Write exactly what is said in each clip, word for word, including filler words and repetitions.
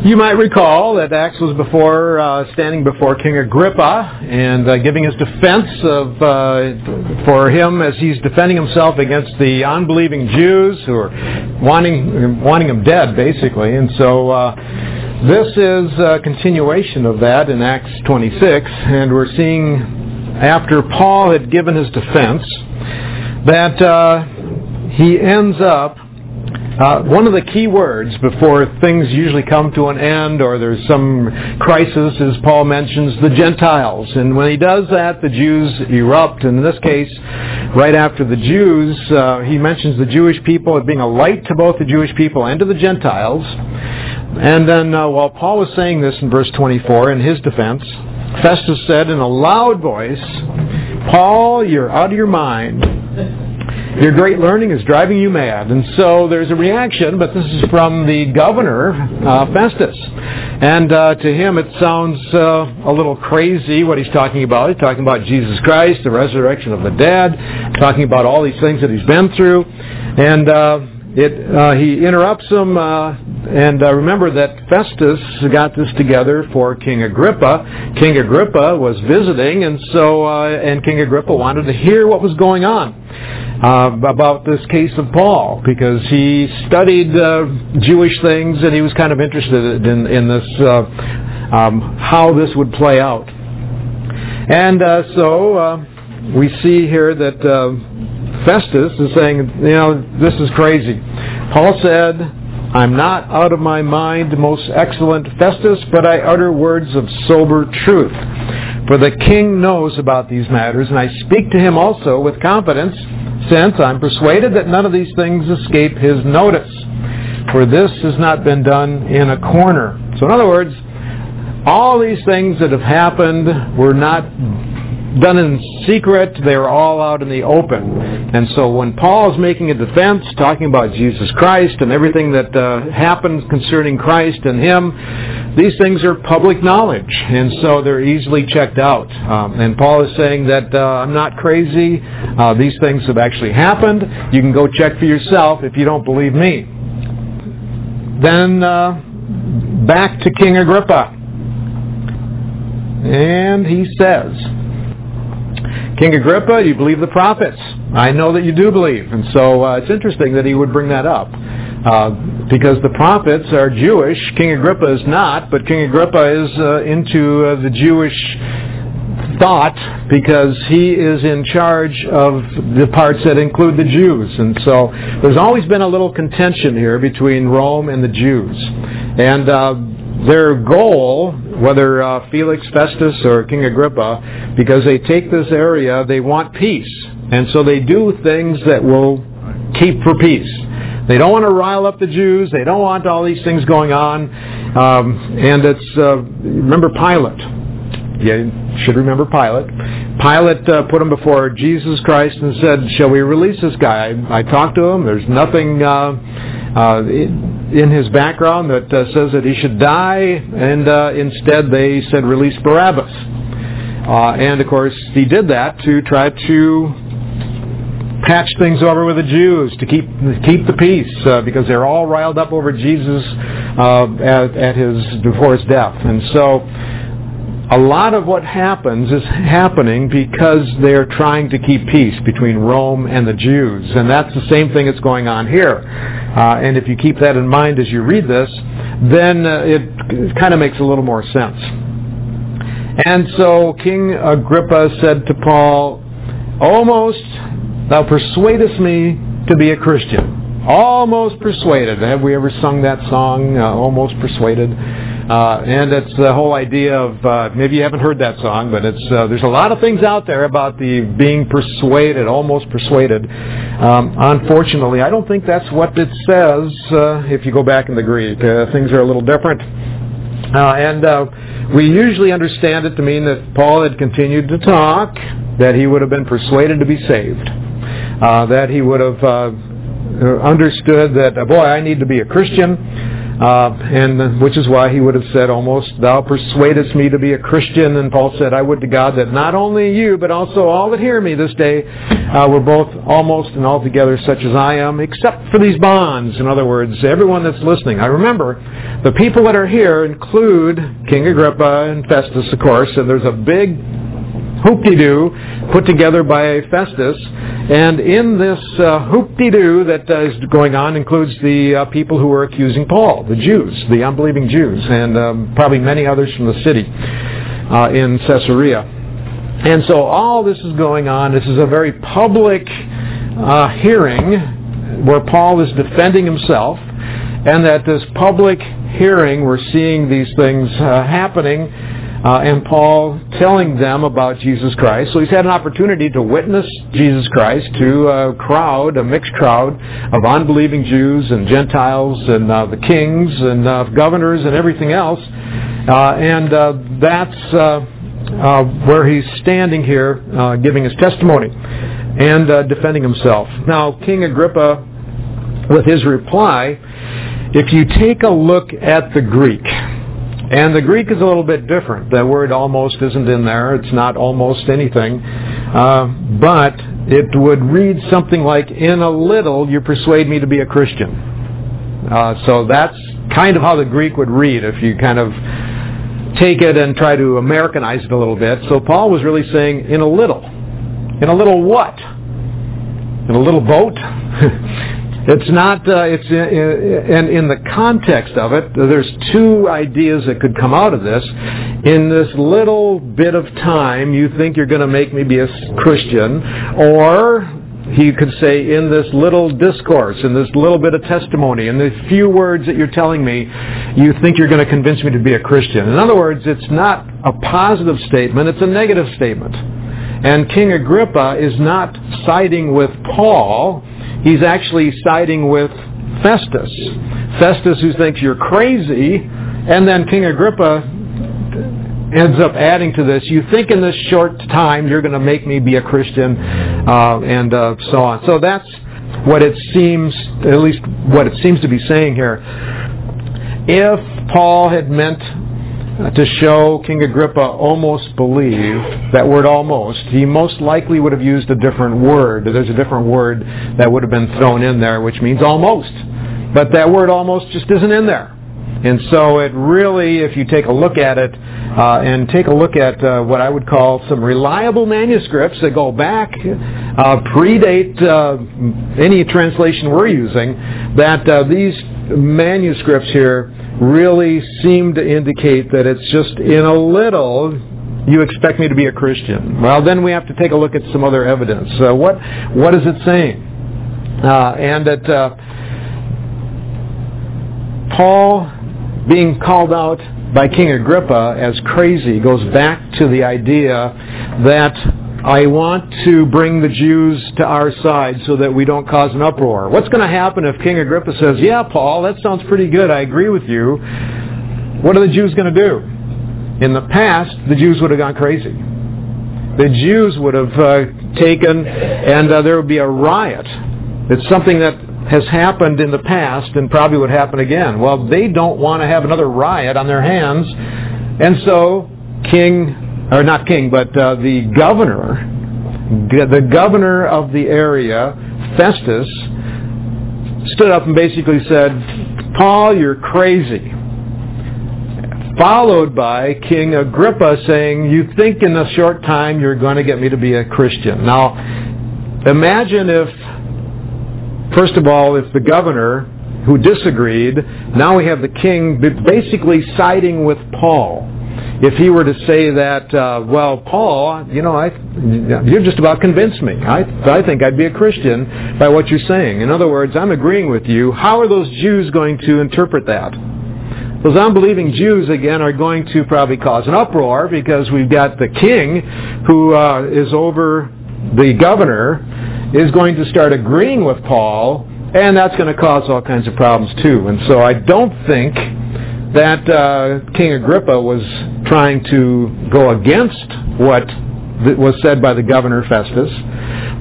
You might recall that Acts was before uh, standing before King Agrippa and uh, giving his defense of uh, for him as he's defending himself against the unbelieving Jews who are wanting wanting him dead, basically. And so uh, this is a continuation of that in Acts twenty-six, and we're seeing after Paul had given his defense that uh, he ends up. Uh, one of the key words before things usually come to an end or there's some crisis, as Paul mentions, the Gentiles. And when he does that, the Jews erupt. And in this case, right after the Jews, uh, he mentions the Jewish people as being a light to both the Jewish people and to the Gentiles. And then uh, while Paul was saying this in verse twenty-four in his defense, Festus said in a loud voice, "Paul, you're out of your mind. Your great learning is driving you mad." And so there's a reaction, but this is from the governor, uh, Festus. And uh, to him it sounds uh, a little crazy what he's talking about. He's talking about Jesus Christ, the resurrection of the dead, talking about all these things that he's been through. And uh, it, uh, he interrupts him, uh, and uh, remember that Festus got this together for King Agrippa. King Agrippa was visiting, and so uh, and King Agrippa wanted to hear what was going on uh, about this case of Paul, because he studied uh, Jewish things, and he was kind of interested in, in this, uh, um, how this would play out. And uh, so uh, we see here that Uh, Festus is saying, you know, this is crazy. Paul said, "I'm not out of my mind, most excellent Festus, but I utter words of sober truth. For the king knows about these matters, and I speak to him also with confidence, since I'm persuaded that none of these things escape his notice. For this has not been done in a corner." So in other words, all these things that have happened were not done in secret, they were all out in the open. And so when Paul is making a defense, talking about Jesus Christ and everything that uh, happened concerning Christ and Him, these things are public knowledge, and so they're easily checked out. Um, and Paul is saying that uh, I'm not crazy, uh, these things have actually happened, you can go check for yourself if you don't believe me. Then uh, back to King Agrippa. And he says, "King Agrippa, you believe the prophets. I know that you do believe." And so uh, it's interesting that he would bring that up. Uh, because the prophets are Jewish. King Agrippa is not, but King Agrippa is uh, into uh, the Jewish thought because he is in charge of the parts that include the Jews. And so there's always been a little contention here between Rome and the Jews. And uh, their goal, whether uh, Felix, Festus, or King Agrippa, because they take this area, they want peace. And so they do things that will keep for peace. They don't want to rile up the Jews. They don't want all these things going on. Um, and it's, uh, remember Pilate. Yeah, you should remember Pilate. Pilate uh, put him before Jesus Christ and said, "Shall we release this guy? I, I talked to him. There's nothing uh, uh, in his background that uh, says that he should die." And uh, instead they said, "Release Barabbas." Uh, and of course he did that to try to patch things over with the Jews, to keep keep the peace, uh, because they're all riled up over Jesus uh, at, at his before his death. And so a lot of what happens is happening because they're trying to keep peace between Rome and the Jews. And that's the same thing that's going on here. Uh, and if you keep that in mind as you read this, then uh, it, it kind of makes a little more sense. And so King Agrippa said to Paul, "Almost thou persuadest me to be a Christian." Almost persuaded. Have we ever sung that song, uh, Almost Persuaded? Uh, and it's the whole idea of, uh, maybe you haven't heard that song, but it's uh, there's a lot of things out there about the being persuaded, almost persuaded. Um, unfortunately, I don't think that's what it says uh, if you go back in the Greek. Uh, things are a little different. Uh, and uh, we usually understand it to mean that Paul had continued to talk, that he would have been persuaded to be saved, uh, that he would have uh, understood that, uh, boy, I need to be a Christian. Uh, and which is why he would have said almost, thou persuadest me to be a Christian. And Paul said, I would to God that not only you, but also all that hear me this day uh, were both almost and altogether such as I am, except for these bonds. In other words, everyone that's listening. I remember, the people that are here include King Agrippa and Festus, of course, and there's a big hoop-de-doo put together by Festus, and in this uh, hoop-de-doo that uh, is going on includes the uh, people who were accusing Paul, the Jews, the unbelieving Jews, and um, probably many others from the city uh, in Caesarea. And so all this is going on. This is a very public uh, hearing where Paul is defending himself, and at this public hearing we're seeing these things uh, happening. Uh, and Paul telling them about Jesus Christ. So he's had an opportunity to witness Jesus Christ to a crowd, a mixed crowd of unbelieving Jews and Gentiles and uh, the kings and uh, governors and everything else. Uh, and uh, that's uh, uh, where he's standing here uh, giving his testimony and uh, defending himself. Now, King Agrippa, with his reply, if you take a look at the Greek, and the Greek is a little bit different. The word almost isn't in there. It's not almost anything. Uh, but it would read something like, in a little you persuade me to be a Christian. Uh, so that's kind of how the Greek would read if you kind of take it and try to Americanize it a little bit. So Paul was really saying, in a little. In a little what? In a little boat? It's not, uh, it's, in, in, in the context of it, there's two ideas that could come out of this. In this little bit of time, you think you're going to make me be a Christian, or he could say, in this little discourse, in this little bit of testimony, in the few words that you're telling me, you think you're going to convince me to be a Christian. In other words, it's not a positive statement, it's a negative statement. And King Agrippa is not siding with Paul. He's actually siding with Festus. Festus, who thinks you're crazy, and then King Agrippa ends up adding to this, you think in this short time you're going to make me be a Christian, uh, and uh, so on. So that's what it seems, at least what it seems to be saying here. If Paul had meant to show King Agrippa almost believe, that word almost, he most likely would have used a different word. There's a different word that would have been thrown in there, which means almost. But that word almost just isn't in there. And so it really, if you take a look at it, uh, and take a look at uh, what I would call some reliable manuscripts that go back, uh, predate uh, any translation we're using, that uh, these manuscripts here really seem to indicate that it's just in a little you expect me to be a Christian. Well, then we have to take a look at some other evidence. Uh, what what is it saying? Uh, and that uh, Paul being called out by King Agrippa as crazy goes back to the idea that I want to bring the Jews to our side so that we don't cause an uproar. What's going to happen if King Agrippa says, yeah, Paul, that sounds pretty good, I agree with you. What are the Jews going to do? In the past, the Jews would have gone crazy. The Jews would have uh, taken, and uh, there would be a riot. It's something that has happened in the past and probably would happen again. Well, they don't want to have another riot on their hands, and so King or not king, but uh, the governor, the governor of the area, Festus, stood up and basically said, Paul, you're crazy. Followed by King Agrippa saying, you think in a short time you're going to get me to be a Christian. Now, imagine if, first of all, if the governor who disagreed, now we have the king basically siding with Paul. If he were to say that, uh, well, Paul, you know, I, you're just about convinced me. I, I think I'd be a Christian by what you're saying. In other words, I'm agreeing with you. How are those Jews going to interpret that? Those unbelieving Jews, again, are going to probably cause an uproar because we've got the king who uh, is over the governor is going to start agreeing with Paul, and that's going to cause all kinds of problems too. And so I don't think that uh, King Agrippa was trying to go against what was said by the governor Festus,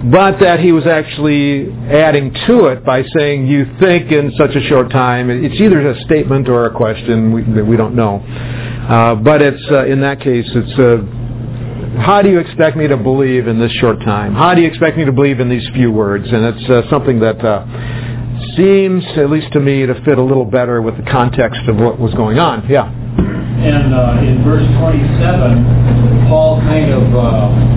but that he was actually adding to it by saying, you think in such a short time. It's either a statement or a question we, that we don't know. Uh, but it's uh, in that case, it's uh, how do you expect me to believe in this short time? How do you expect me to believe in these few words? And it's uh, something that uh, seems, at least to me, to fit a little better with the context of what was going on. Yeah. And uh, in verse twenty-seven, Paul kind of uh,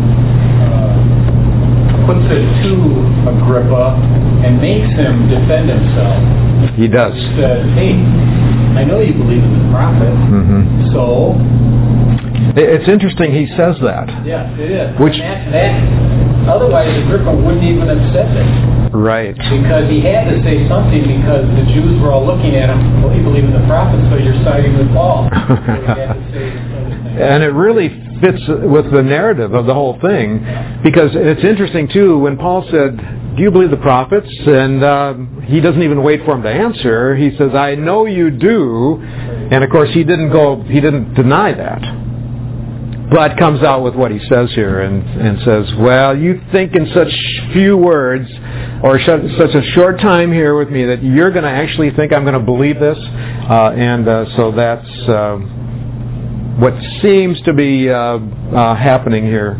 uh, puts it to Agrippa and makes him defend himself. He does. He says, hey, I know you believe in the prophet, mm-hmm. so... It's interesting he says that. Yes, it is. Which, that, that, otherwise, Agrippa wouldn't even have said it. Right. Because he had to say something because the Jews were all looking at him, well, you believe in the prophet, so you're siding with Paul. So he had to say something. And it really fits with the narrative of the whole thing, because it's interesting, too, when Paul said, do you believe the prophets? And uh, he doesn't even wait for him to answer. He says, I know you do. And, of course, he didn't go, he didn't deny that. But comes out with what he says here and, and says, well, you think in such few words or sh- such a short time here with me that you're going to actually think I'm going to believe this? Uh, and uh, so that's uh, what seems to be uh, uh, happening here.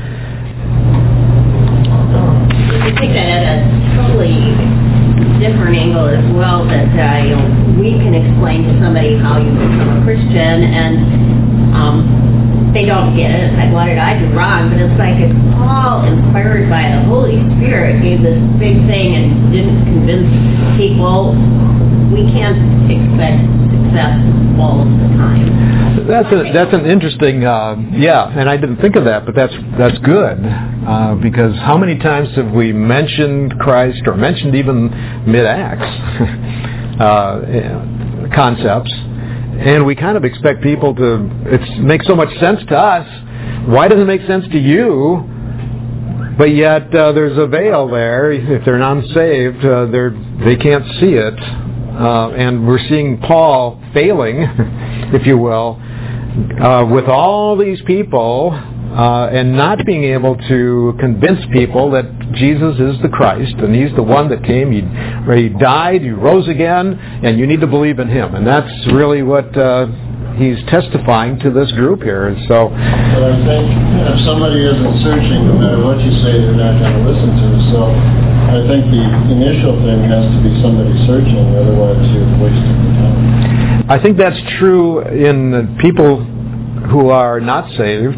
I think that at a totally different angle as well, that uh, you know, we can explain to somebody how you become a Christian, and um, they don't get it. It's like, what did I do wrong? But it's like if Paul, inspired by the Holy Spirit, gave this big thing and didn't convince people, we can't expect success all the time. That's a, that's an interesting, uh, yeah, and I didn't think of that, but that's that's good, uh, because how many times have we mentioned Christ or mentioned even mid-Acts uh, concepts, and we kind of expect people to, it makes so much sense to us, why doesn't it make sense to you? But yet uh, there's a veil there. If they're non-saved, uh, they're, they can't see it. Uh, and we're seeing Paul failing, if you will, uh, with all these people uh, and not being able to convince people that Jesus is the Christ and He's the one that came, he, he died, He rose again, and you need to believe in Him. And that's really what uh, he's testifying to this group here. And so, but I think if somebody isn't searching, no matter what you say, they're not going to listen to. So I think the initial thing has to be somebody searching, otherwise you're wasting the time. I think that's true in people who are not saved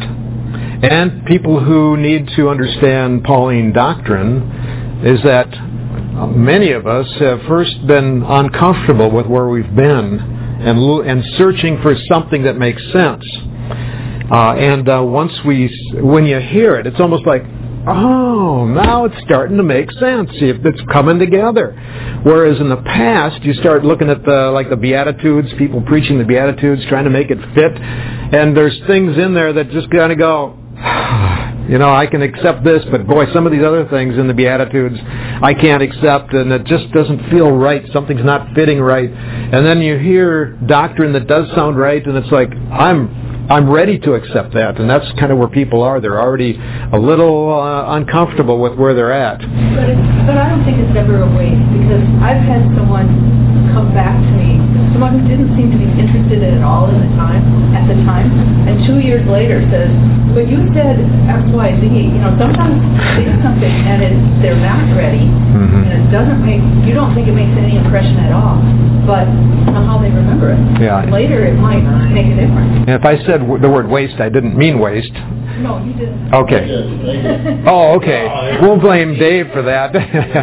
and people who need to understand Pauline doctrine, is that many of us have first been uncomfortable with where we've been and and searching for something that makes sense. Uh, and uh, once we, when you hear it, it's almost like, oh, now it's starting to make sense. It's coming together. Whereas in the past, you start looking at the like the Beatitudes, people preaching the Beatitudes, trying to make it fit, and there's things in there that just kind of go, you know, I can accept this, but boy, some of these other things in the Beatitudes I can't accept, and it just doesn't feel right. Something's not fitting right. And then you hear doctrine that does sound right, and it's like, I'm I'm ready to accept that. And that's kind of where people are. They're already a little uh, uncomfortable with where they're at. But, it's, but I don't think it's ever a waste, because I've had someone come back to me, someone who didn't seem to be interested in it at all in the time, at the time, and two years later says, well, you said X, Y, Z. You know, sometimes they do something and it, they're not ready, mm-hmm. and it doesn't make, you don't think it makes any impression at all, but somehow they remember it. Yeah. Later it might make a difference. And if I said the word waste, I didn't mean waste. No, you didn't. Okay. Oh, okay. We'll blame Dave for that.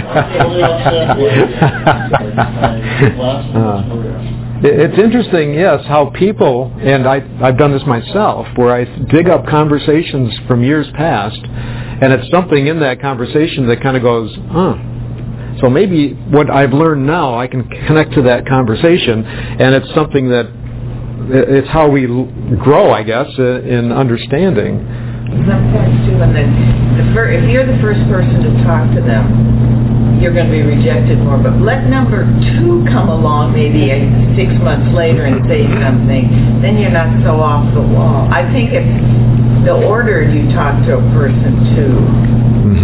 uh, it's interesting, yes, how people, and I, I've done this myself, where I dig up conversations from years past, and it's something in that conversation that kind of goes, huh. So maybe what I've learned now, I can connect to that conversation, and it's something that, it's how we grow, I guess, in understanding. Sometimes, too, when the, the fir- if you're the first person to talk to them, you're going to be rejected more. But let number two come along maybe six months later and say something, then you're not so off the wall. I think it's the order you talk to a person, too. Mm-hmm.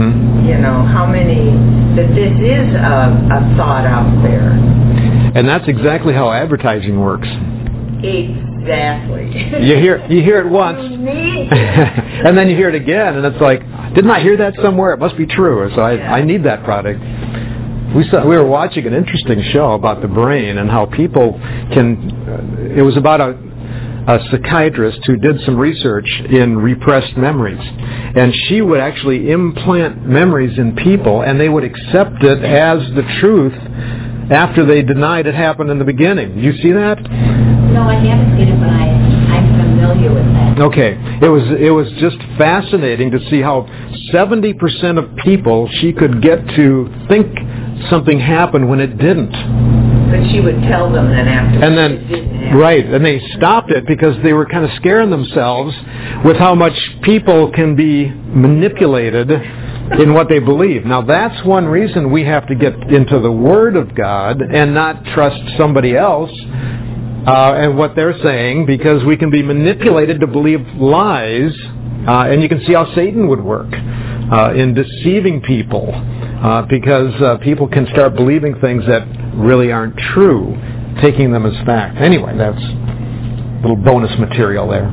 you know, how many, that this is a, a thought out there. And that's exactly how advertising works. Exactly. You hear you hear it once, and then you hear it again, and it's like, didn't I hear that somewhere? It must be true. So I, Yeah. I need that product. We saw we were watching an interesting show about the brain and how people can. Uh, it was about a. a psychiatrist who did some research in repressed memories. And she would actually implant memories in people, and they would accept it as the truth after they denied it happened in the beginning. You see that? No, I haven't seen it, but I, I'm familiar with that. Okay. It was it was just fascinating to see how seventy percent of people she could get to think something happened when it didn't. But she would tell them that after And then, it didn't happen. right, and they stopped it because they were kind of scaring themselves with how much people can be manipulated in what they believe. Now, that's one reason we have to get into the Word of God and not trust somebody else uh, and what they're saying, because we can be manipulated to believe lies, uh, and you can see how Satan would work uh, in deceiving people, uh, because uh, people can start believing things that really aren't true, taking them as fact. Anyway, that's a little bonus material there.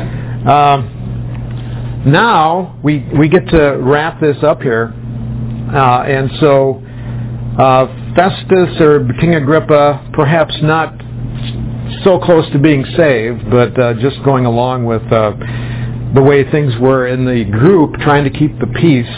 Um, now, we we get to wrap this up here. Uh, and so, uh, Festus, or King Agrippa, perhaps not so close to being saved, but uh, just going along with uh, the way things were in the group, trying to keep the peace.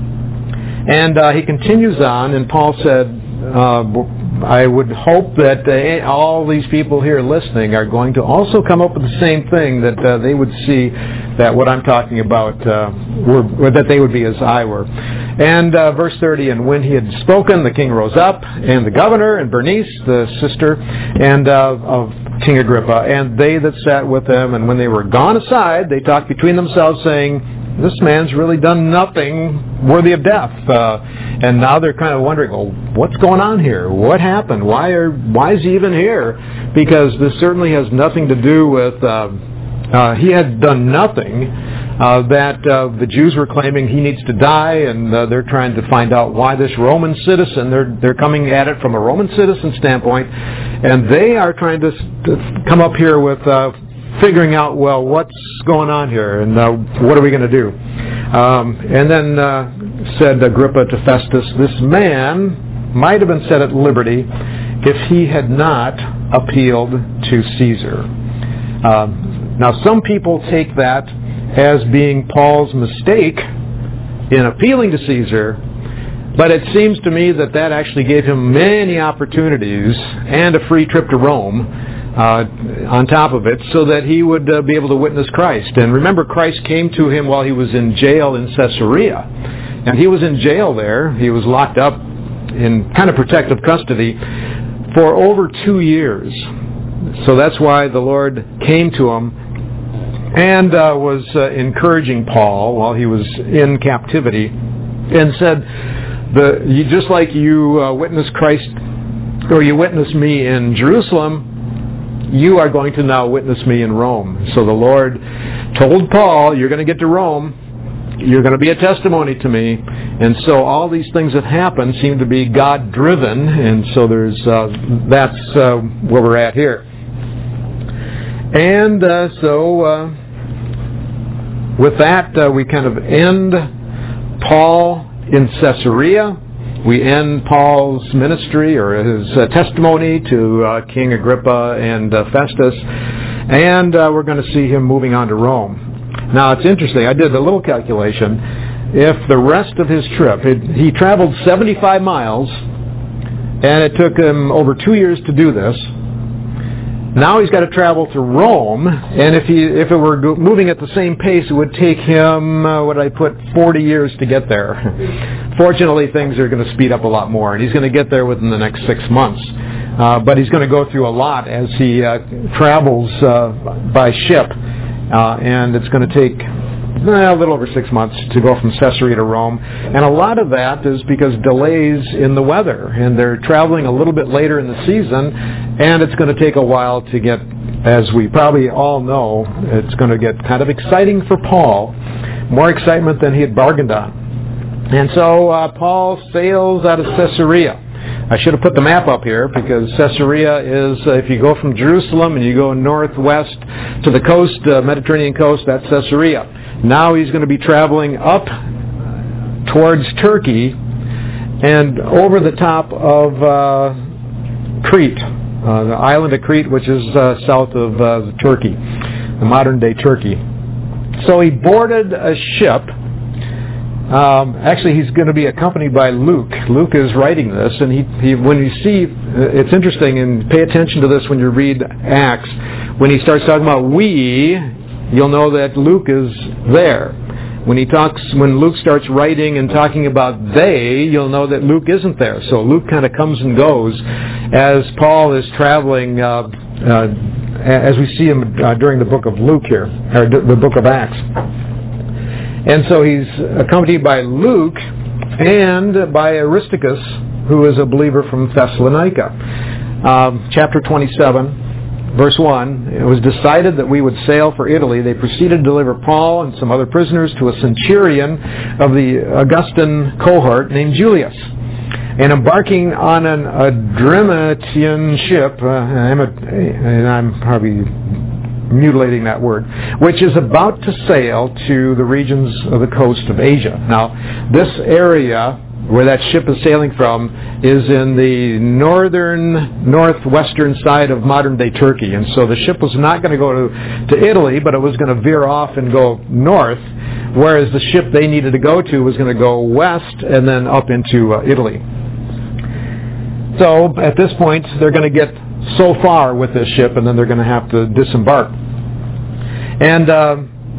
And uh, he continues on, and Paul said, uh, I would hope that uh, all these people here listening are going to also come up with the same thing, that uh, they would see that what I'm talking about, uh, were, that they would be as I were. And uh, verse thirty, and when he had spoken, the king rose up, and the governor, and Bernice, the sister, and uh, of King Agrippa, and they that sat with him, and when they were gone aside, they talked between themselves, saying, this man's really done nothing worthy of death. Uh, and now they're kind of wondering, well, what's going on here? What happened? Why are why is he even here? Because this certainly has nothing to do with, uh, uh, he had done nothing uh, that uh, the Jews were claiming he needs to die, and uh, they're trying to find out why this Roman citizen, they're, they're coming at it from a Roman citizen standpoint, and they are trying to, to come up here with uh, figuring out, well, what's going on here, and uh, what are we going to do? Um, and then uh, said Agrippa to Festus, this man might have been set at liberty if he had not appealed to Caesar. Um, now, some people take that as being Paul's mistake in appealing to Caesar, but it seems to me that that actually gave him many opportunities and a free trip to Rome Uh, on top of it, so that he would uh, be able to witness Christ. And remember, Christ came to him while he was in jail in Caesarea. And he was in jail there. He was locked up in kind of protective custody for over two years. So that's why the Lord came to him and uh, was uh, encouraging Paul while he was in captivity, and said, "The you, just like you uh, witnessed Christ, or you witnessed me in Jerusalem, you are going to now witness me in Rome." So the Lord told Paul, you're going to get to Rome, you're going to be a testimony to me. And so all these things that happened seem to be God-driven, and so there's uh, that's uh, where we're at here. And uh, so uh, with that, uh, we kind of end Paul in Caesarea. We end Paul's ministry, or his uh, testimony to uh, King Agrippa and uh, Festus, and uh, we're going to see him moving on to Rome. Now, it's interesting. I did a little calculation. If the rest of his trip, it, he traveled seventy-five miles, and it took him over two years to do this. Now he's got to travel to Rome, and if he if it were moving at the same pace, it would take him, uh, what did I put, forty years to get there. Fortunately, things are going to speed up a lot more, and he's going to get there within the next six months. Uh, but he's going to go through a lot as he uh, travels uh, by ship, uh, and it's going to take a little over six months to go from Caesarea to Rome. And a lot of that is because delays in the weather, and they're traveling a little bit later in the season, and it's going to take a while to get, as we probably all know, it's going to get kind of exciting for Paul, more excitement than he had bargained on. And so uh, Paul sails out of Caesarea. I should have put the map up here because Caesarea is, uh, if you go from Jerusalem and you go northwest to the coast, uh, Mediterranean coast, that's Caesarea. Now he's going to be traveling up towards Turkey and over the top of uh, Crete, uh, the island of Crete, which is uh, south of uh, Turkey, the modern-day Turkey. So he boarded a ship. Um, actually, he's going to be accompanied by Luke. Luke is writing this, and he, he when you see, it's interesting, and pay attention to this when you read Acts. When he starts talking about we, you'll know that Luke is there. When he talks, when Luke starts writing and talking about they, you'll know that Luke isn't there. So Luke kind of comes and goes as Paul is traveling, uh, uh, as we see him uh, during the book of Luke here, or the book of Acts. And so he's accompanied by Luke and by Aristarchus, who is a believer from Thessalonica. Um, chapter twenty-seven. Verse one, it was decided that we would sail for Italy. They proceeded to deliver Paul and some other prisoners to a centurion of the Augustan cohort named Julius. And embarking on an Adramyttian ship, uh, I'm a, and I'm probably mutilating that word, which is about to sail to the regions of the coast of Asia. Now, this area where that ship is sailing from is in the northern, northwestern side of modern-day Turkey. And so the ship was not going to go to, to Italy, but it was going to veer off and go north, whereas the ship they needed to go to was going to go west and then up into uh, Italy. So at this point, they're going to get so far with this ship, and then they're going to have to disembark. And uh,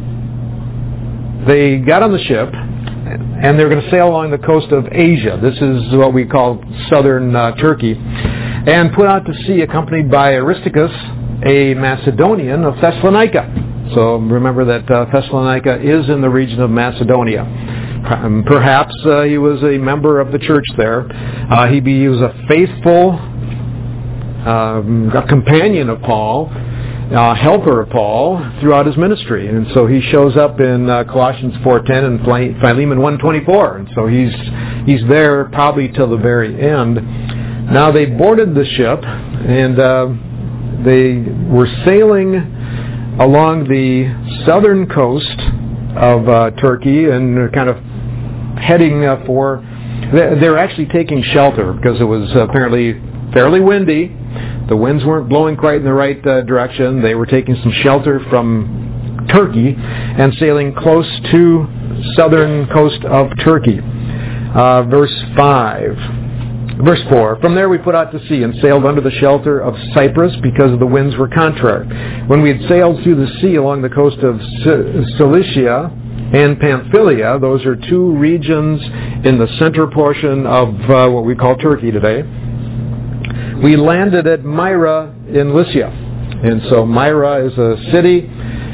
they got on the ship, and they're going to sail along the coast of Asia. This is what we call southern uh, Turkey. And put out to sea accompanied by Aristarchus, a Macedonian of Thessalonica. So remember that uh, Thessalonica is in the region of Macedonia. Um, perhaps uh, he was a member of the church there. Uh, he, be, he was a faithful um, a companion of Paul, Uh, helper of Paul throughout his ministry, and so he shows up in uh, Colossians four ten and Philemon one twenty-four, and so he's he's there probably till the very end. Now they boarded the ship, and uh, they were sailing along the southern coast of uh, Turkey, and they're kind of heading uh, for. They're actually taking shelter because it was apparently fairly windy. The winds weren't blowing quite in the right uh, direction. They were taking some shelter from Turkey and sailing close to southern coast of Turkey. Uh, verse five. Verse four. From there we put out to sea and sailed under the shelter of Cyprus because the winds were contrary. When we had sailed through the sea along the coast of Cilicia and Pamphylia, those are two regions in the center portion of uh, what we call Turkey today, we landed at Myra in Lycia. And so Myra is a city,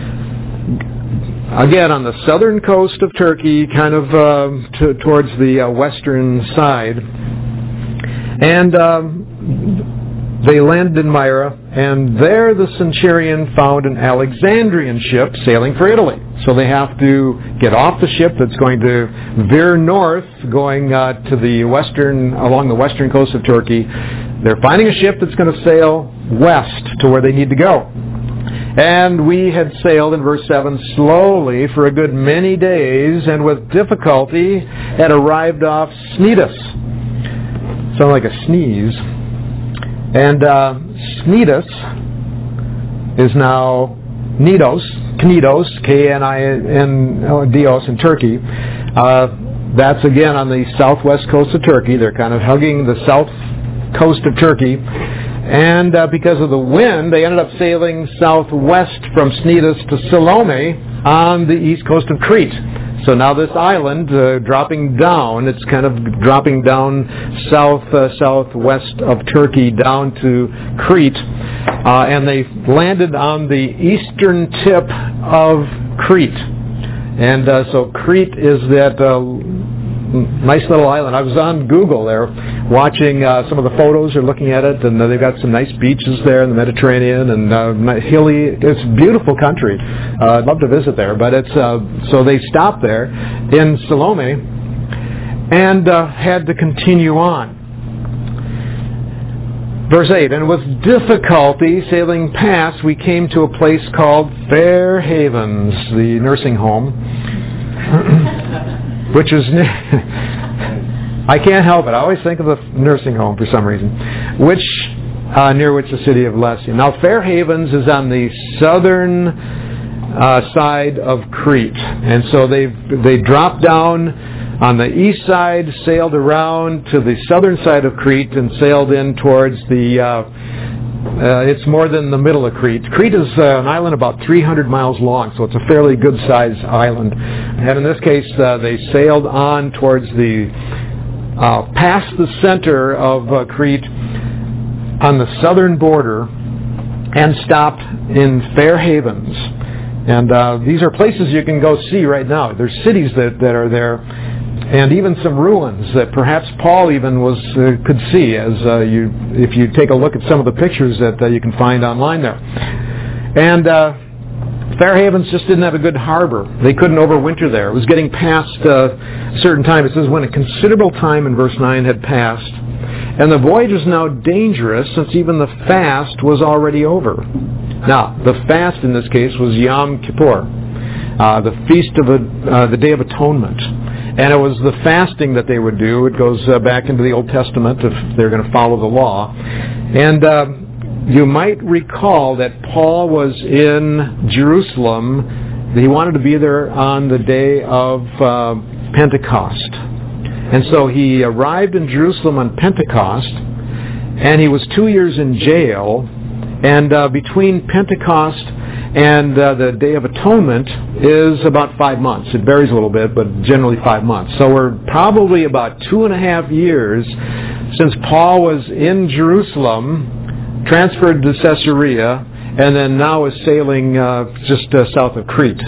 again, on the southern coast of Turkey, kind of uh, to, towards the uh, western side. And um, they landed in Myra, and there the centurion found an Alexandrian ship sailing for Italy. So they have to get off the ship that's going to veer north, going uh, to the western, along the western coast of Turkey. They're finding a ship that's going to sail west to where they need to go. And we had sailed, in verse seven, slowly for a good many days, and with difficulty had arrived off Cnidus. Sound like a sneeze. And uh, Cnidus is now Knidos, Knidos, K N I N D O S in Turkey. Uh, that's again on the southwest coast of Turkey. They're kind of hugging the south coast of Turkey, and uh, because of the wind, they ended up sailing southwest from Cnidus to Salome on the east coast of Crete. So now this island, uh, dropping down, it's kind of dropping down south, uh, southwest of Turkey down to Crete, uh, and they landed on the eastern tip of Crete. And uh, so Crete is that uh, nice little island. I was on Google there watching uh, some of the photos or looking at it, and uh, they've got some nice beaches there in the Mediterranean and uh, hilly. It's a beautiful country. Uh, I'd love to visit there, but it's uh, so they stopped there in Salome, and uh, had to continue on. Verse eight, and with difficulty sailing past, we came to a place called Fair Havens, the nursing home, which is, I can't help it, I always think of the nursing home for some reason, which, uh, near which the city of Lessia. Now, Fair Havens is on the southern uh, side of Crete, and so they they dropped down on the east side, sailed around to the southern side of Crete, and sailed in towards the, uh, uh, it's more than the middle of Crete. Crete is uh, an island about three hundred miles long, so it's a fairly good-sized island. And in this case, uh, they sailed on towards the, uh, past the center of uh, Crete on the southern border, and stopped in Fair Havens. And uh, these are places you can go see right now. There's cities that, that are there, and even some ruins that perhaps Paul even was uh, could see as uh, you if you take a look at some of the pictures that uh, you can find online there. And uh, Fair Havens just didn't have a good harbor. They couldn't overwinter there. It was getting past uh, a certain time. It says when a considerable time in verse nine had passed, and the voyage was now dangerous since even the fast was already over. Now, the fast in this case was Yom Kippur, uh, the feast of a, uh, the Day of Atonement. And it was the fasting that they would do. It goes uh, back into the Old Testament if they're going to follow the law. And uh, you might recall that Paul was in Jerusalem. He wanted to be there on the day of uh, Pentecost. And so he arrived in Jerusalem on Pentecost, and he was two years in jail. And uh, between Pentecost and uh, the Day of Atonement is about five months. It varies a little bit, but generally five months. So we're probably about two and a half years since Paul was in Jerusalem, transferred to Caesarea, and then now is sailing uh, just uh, south of Crete.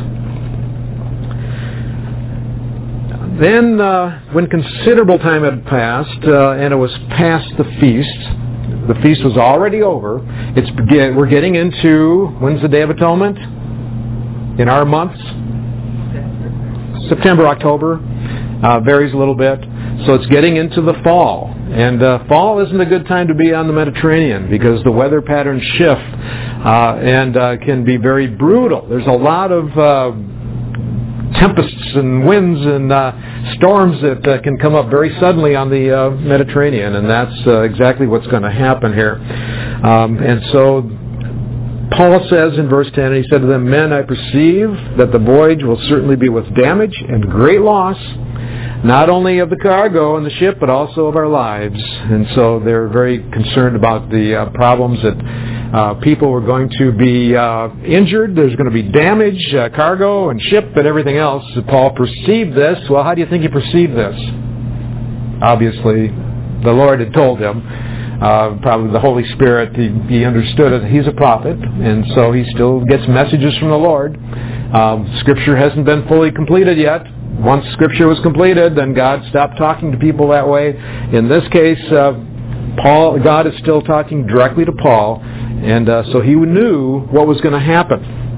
Then, uh, when considerable time had passed, uh, and it was past the feast, the feast was already over. It's we're getting into, when's the Day of Atonement? In our months? September, October. Uh, varies a little bit. So it's getting into the fall. And uh, fall isn't a good time to be on the Mediterranean because the weather patterns shift uh, and uh, can be very brutal. There's a lot of uh, tempests and winds and uh, storms that uh, can come up very suddenly on the uh, Mediterranean, and that's uh, exactly what's going to happen here. Um, and so Paul says in verse ten, he said to them, "Men, I perceive that the voyage will certainly be with damage and great loss, not only of the cargo and the ship, but also of our lives." And so they're very concerned about the uh, problems that uh, people were going to be uh, injured. There's going to be damage, uh, cargo and ship and everything else. So Paul perceived this. Well, how do you think he perceived this? Obviously, the Lord had told him. Uh, probably the Holy Spirit, he, he understood it. He's a prophet, and so he still gets messages from the Lord. Um, Scripture hasn't been fully completed yet. Once Scripture was completed, then God stopped talking to people that way. In this case, uh, Paul, God is still talking directly to Paul, and uh, so he knew what was going to happen.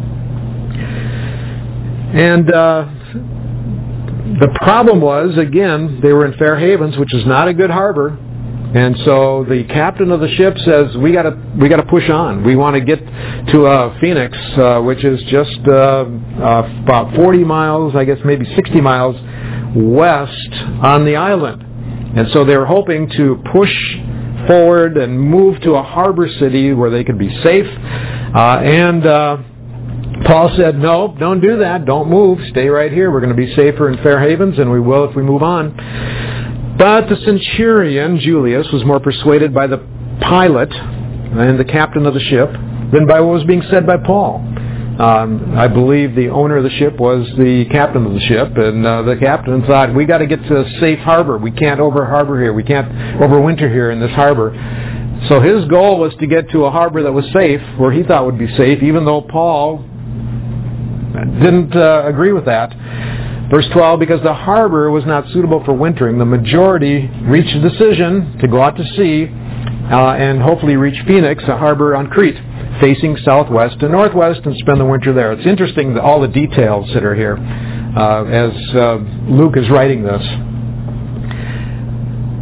And uh, the problem was, again, they were in Fair Havens, which is not a good harbor. And so the captain of the ship says, "We got to we got to push on. We want to get to uh, Phoenix, uh, which is just uh, uh, about forty miles, I guess maybe sixty miles west on the island." And so they were hoping to push forward and move to a harbor city where they could be safe. Uh, and uh, Paul said, "No, don't do that. Don't move. Stay right here. We're going to be safer in Fair Havens, and we will if we move on." But the centurion, Julius, was more persuaded by the pilot and the captain of the ship than by what was being said by Paul. Um, I believe the owner of the ship was the captain of the ship, and uh, the captain thought, "We got to get to a safe harbor. We can't over-harbor here. We can't overwinter here in this harbor." So his goal was to get to a harbor that was safe, where he thought would be safe, even though Paul didn't uh, agree with that. Verse twelve, because the harbor was not suitable for wintering, the majority reached a decision to go out to sea uh, and hopefully reach Phoenix, a harbor on Crete, facing southwest and northwest, and spend the winter there. It's interesting, that all the details that are here uh, as uh, Luke is writing this.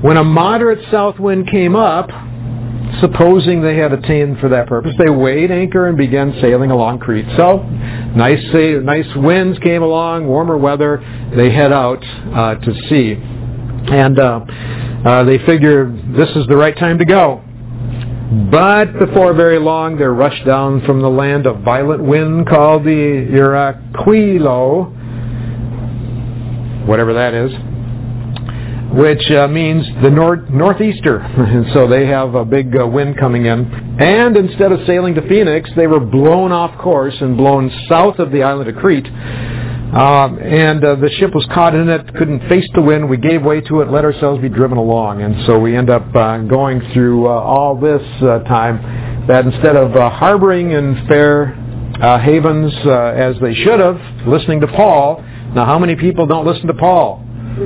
When a moderate south wind came up, supposing they had attained for that purpose, they weighed anchor and began sailing along Crete. So, nice nice winds came along, warmer weather. They head out uh, to sea. And uh, uh, they figure this is the right time to go. But before very long, they're rushed down from the land of violent wind called the Iraquilo, whatever that is, which uh, means the nor- northeaster. And so they have a big uh, wind coming in. And instead of sailing to Phoenix, they were blown off course and blown south of the island of Crete. Um, and uh, the ship was caught in it, couldn't face the wind. We gave way to it, let ourselves be driven along. And so we end up uh, going through uh, all this uh, time that instead of uh, harboring in fair uh, havens uh, as they should have, listening to Paul. Now, how many people don't listen to Paul?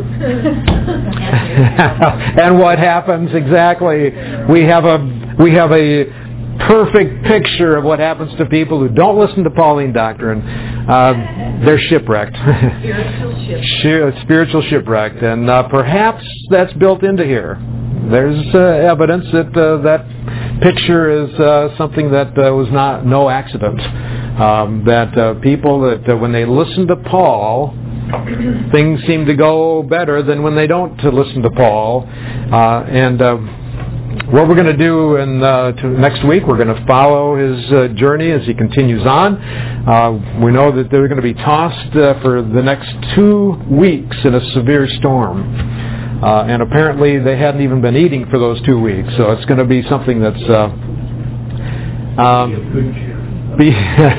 And what happens exactly? We have a we have a perfect picture of what happens to people who don't listen to Pauline doctrine. Uh, they're shipwrecked. Spiritual shipwreck. Spiritual shipwrecked, and uh, perhaps that's built into here. There's uh, evidence that uh, that picture is uh, something that uh, was not no accident. Um, that uh, people that uh, when they listen to Paul, things seem to go better than when they don't uh, listen to Paul. Uh, and uh, what we're going to do in uh, to next week, we're going to follow his uh, journey as he continues on. Uh, we know that they're going to be tossed uh, for the next two weeks in a severe storm. Uh, and apparently they hadn't even been eating for those two weeks. So it's going to be something that's... Uh, um, Be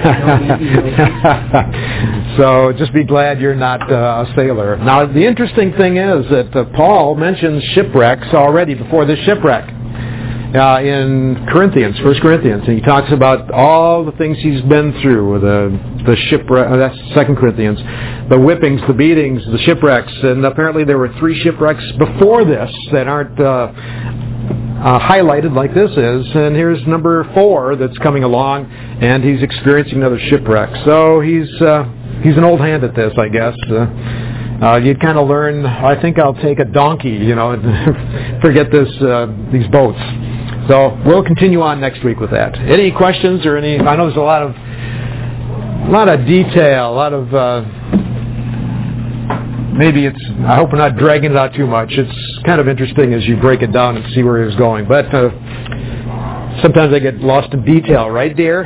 so just be glad you're not uh, a sailor. Now, the interesting thing is that uh, Paul mentions shipwrecks already before this shipwreck uh, in Corinthians, First Corinthians, and he talks about all the things he's been through, the the shipwreck. Uh, that's Second Corinthians, the whippings, the beatings, the shipwrecks, and apparently there were three shipwrecks before this that aren't. Uh, Uh, highlighted like this is, and here's number four that's coming along, and he's experiencing another shipwreck. So he's uh, he's an old hand at this, I guess. Uh, uh, you'd kind of learn. I think I'll take a donkey, you know, and forget this uh, these boats. So we'll continue on next week with that. Any questions or any? I know there's a lot of a lot of detail, a lot of. Uh, Maybe it's, I hope we're not dragging it out too much. It's kind of interesting as you break it down and see where it's going. But uh, sometimes I get lost in detail, right, dear?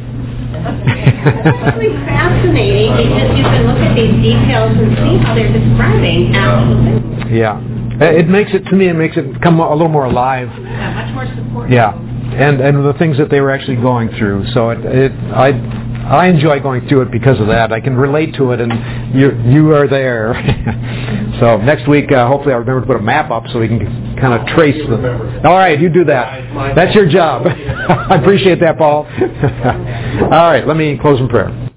It's really fascinating because you can look at these details and see how they're describing actual things. Yeah. It makes it, to me, it makes it come a little more alive. Yeah, much more support. Yeah. And and the things that they were actually going through. So it, it I... I enjoy going through it because of that. I can relate to it, and you you are there. So next week, uh, hopefully I'll remember to put a map up so we can kind of trace them. All right, you do that. That's your job. I appreciate that, Paul. All right, let me close in prayer.